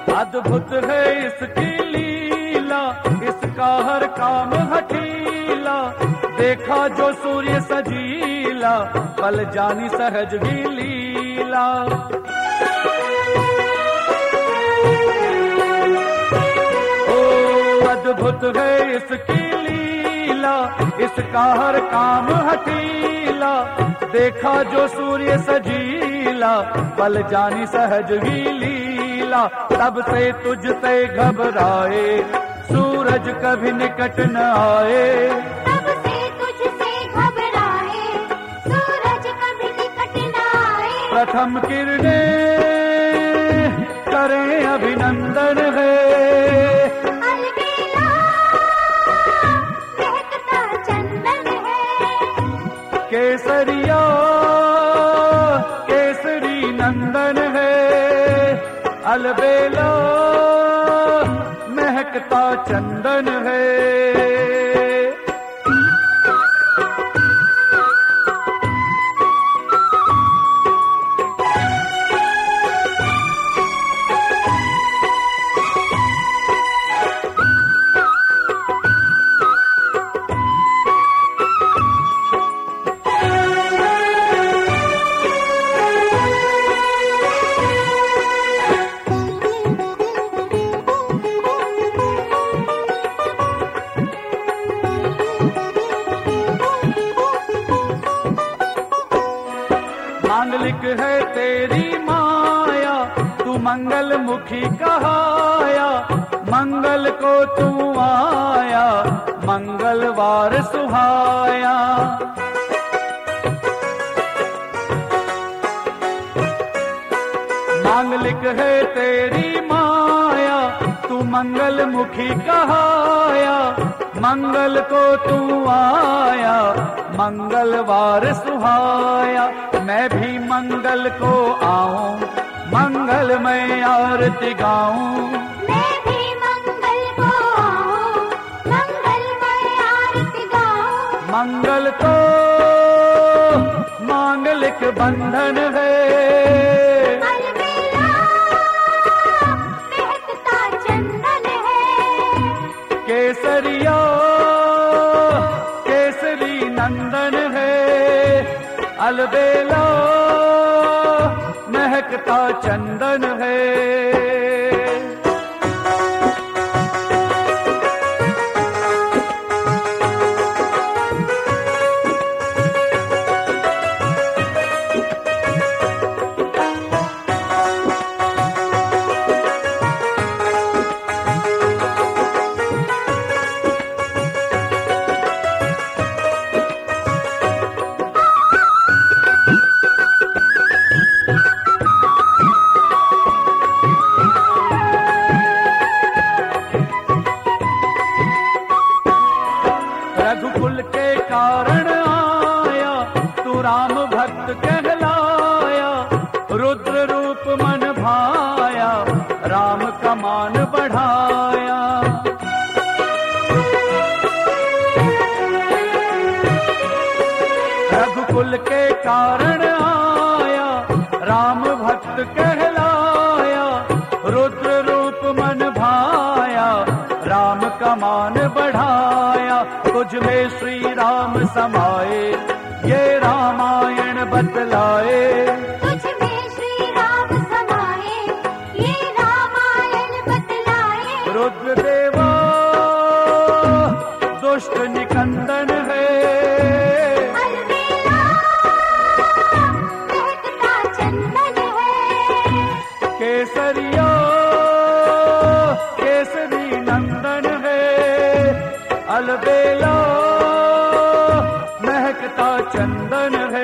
अद्भुत है इसकी लीला, इसका हर काम हठीला। देखा जो सूर्य सजीला, पल जानी सहज ही लीला। ओ अद्भुत है इसकी लीला, इसका हर काम हठीला। देखा जो सूर्य सजीला, पल जानी सहज ही लीला। तब से तुझसे घबराए, सूरज कभी निकट न आए। तब से तुझसे घबराए, सूरज कभी निकट न आए। प्रथम किरणें करें अभिनंदन है, अलबेला महकता चंदन है। केसरिया केसरी नंदन है। अलबेला महकता चंदन है। मांगलिक है तेरी माया, तू मंगल मुखी कहाया। मंगल को तू आया, मंगलवार सुहाया। मांगलिक है तेरी माया, तू मंगल मुखी कहाया। मंगल को तू आया, मंगलवार सुहाया। मैं भी मंगल को आऊं, मंगल में आरती गाऊं। मैं भी मंगल को आऊं, मंगल में आरती गाऊं। मंगल तो मांगलिक बंधन है, अलबेला महकता चंदन है। केसरिया केसरी नंदन है। अलबेला महकता चंदन है। रघुकुल के कारण आया, तू राम भक्त कहलाया। रुद्र रूप मन भाया, राम का मान बढ़ाया। रघुकुल के कारण आया, राम भक्त कहलाया। रुद्र रूप मन भाया, राम का मान बढ़ाया। तुझ में श्री राम समाए, ये रामायण बतलाए। तुझ में श्री राम समाए, ये रामायण बतलाए। रुद्रदेवा दुष्ट निकंदन है, अलबेला महकता चंदन है। केसरिया केसरी नंदन है। अलबेला महकता चंदन है।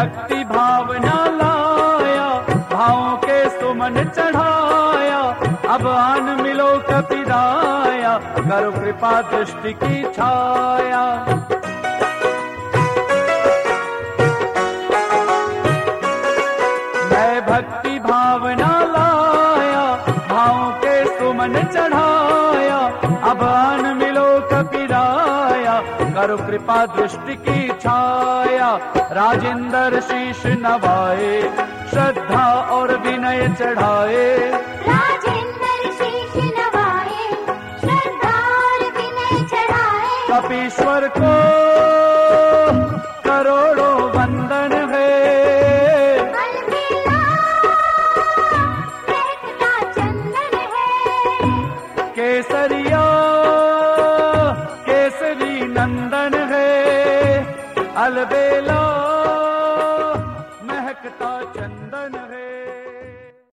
भक्ति भावना लाया, भावों के सुमन चढ़ाया, अब आन मिलो कपिराया, करो कृपा दृष्टि की छाया। मैं भक्ति भावना लाया, भावों के सुमन चढ़ाया, अब आन मिलो कपिराया, करो कृपा दृष्टि की छाया। राजेंद्र शीश नवाए, श्रद्धा और विनय चढ़ाए, राजेंद्र शीश नवाए, श्रद्धा और विनय चढ़ाए। कपीश्वर को करोड़ों वंदन है, अलबेला महकता चंदन है। केसरी